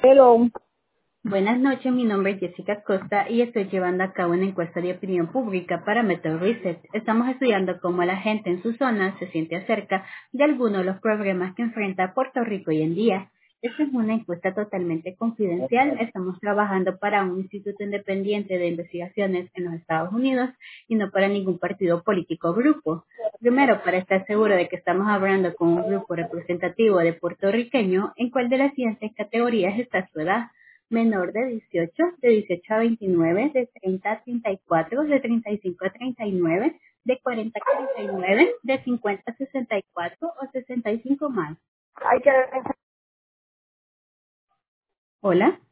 Hello. Buenas noches, mi nombre es Jessica Costa y estoy llevando a cabo una encuesta de opinión pública para Method Research. Estamos estudiando cómo la gente en su zona se siente acerca de algunos de los problemas que enfrenta Puerto Rico hoy en día. Esta es una encuesta totalmente confidencial. Estamos trabajando para un instituto independiente de investigaciones en los Estados Unidos y no para ningún partido político o grupo. Primero, para estar seguro de que estamos hablando con un grupo representativo de puertorriqueños, ¿en cuál de las siguientes categorías está su edad? Menor de 18, de 18 a 29, de 30 a 34, de 35 a 39, de 40 a 49, de 50 a 64 o 65 más. Hay que Hola.